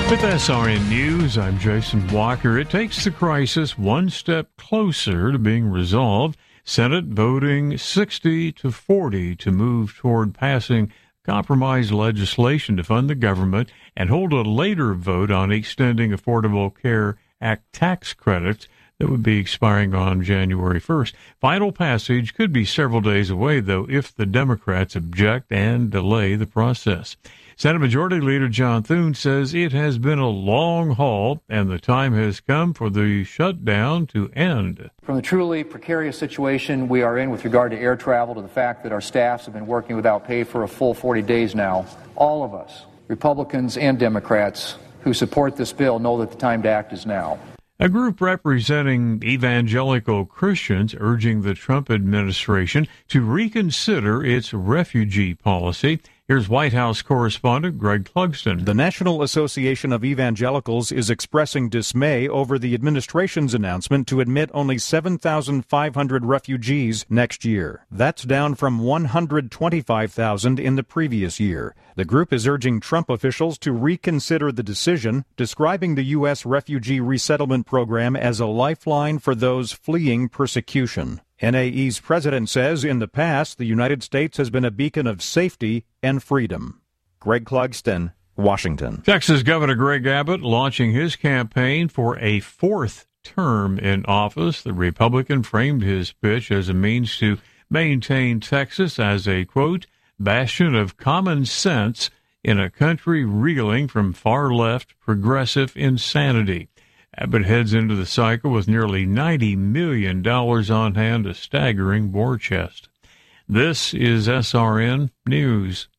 With SRN News, I'm Jason Walker. It takes the crisis one step closer to being resolved. Senate voting 60-40 to move toward passing compromise legislation to fund the government and hold a later vote on extending Affordable Care Act tax credits that would be expiring on January 1st. Final passage could be several days away, though, if the Democrats object and delay the process. Senate Majority Leader John Thune says it has been a long haul and the time has come for the shutdown to end. From the truly precarious situation we are in with regard to air travel to the fact that our staffs have been working without pay for a full 40 days now, all of us, Republicans and Democrats who support this bill, know that the time to act is now. A group representing evangelical Christians urging the Trump administration to reconsider its refugee policy. Here's White House correspondent Greg Clugston. The National Association of Evangelicals is expressing dismay over the administration's announcement to admit only 7,500 refugees next year. That's down from 125,000 in the previous year. The group is urging Trump officials to reconsider the decision, describing the U.S. refugee resettlement program as a lifeline for those fleeing persecution. NAE's president says in the past the United States has been a beacon of safety and freedom. Greg Clugston, Washington. Texas Governor Greg Abbott launching his campaign for a fourth term in office. The Republican framed his pitch as a means to maintain Texas as a, quote, bastion of common sense in a country reeling from far-left progressive insanity. Abbott heads into the cycle with nearly $90 million on hand, a staggering war chest. This is SRN News.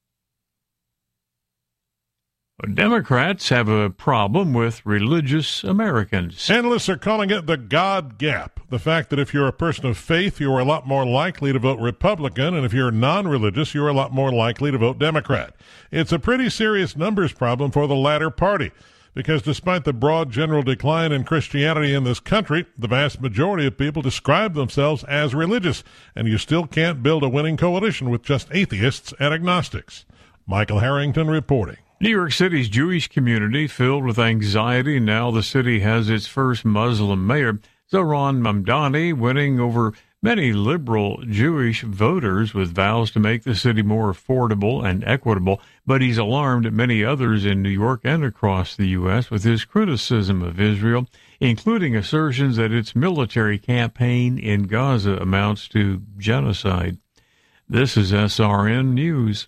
Democrats have a problem with religious Americans. Analysts are calling it the God gap. The fact that if you're a person of faith, you're a lot more likely to vote Republican, and if you're non-religious, you're a lot more likely to vote Democrat. It's a pretty serious numbers problem for the latter party. Because despite the broad general decline in Christianity in this country, the vast majority of people describe themselves as religious, and you still can't build a winning coalition with just atheists and agnostics. Michael Harrington reporting. New York City's Jewish community filled with anxiety. Now the city has its first Muslim mayor, Zohran Mamdani, winning over many liberal Jewish voters with vows to make the city more affordable and equitable, but he's alarmed many others in New York and across the U.S. with his criticism of Israel, including assertions that its military campaign in Gaza amounts to genocide. This is SRN News.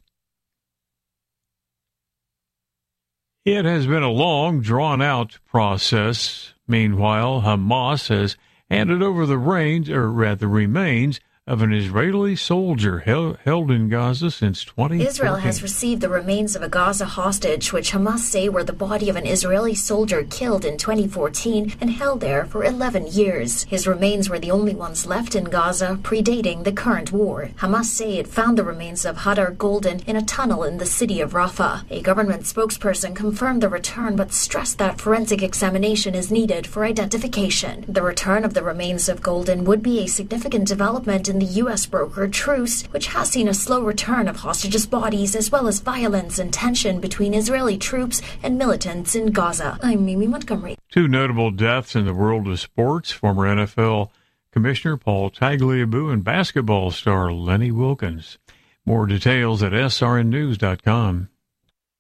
It has been a long, drawn-out process. Meanwhile, Hamas has handed over the remains of an Israeli soldier held in Gaza since 2014. Israel has received the remains of a Gaza hostage, which Hamas say were the body of an Israeli soldier killed in 2014 and held there for 11 years. His remains were the only ones left in Gaza, predating the current war. Hamas say it found the remains of Hadar Golden in a tunnel in the city of Rafah. A government spokesperson confirmed the return, but stressed that forensic examination is needed for identification. The return of the remains of Golden would be a significant development in the U.S. brokered truce, which has seen a slow return of hostages' bodies as well as violence and tension between Israeli troops and militants in Gaza. I'm Mimi Montgomery. Two notable deaths in the world of sports: former NFL Commissioner Paul Tagliabue and basketball star Lenny Wilkens. More details at srnnews.com.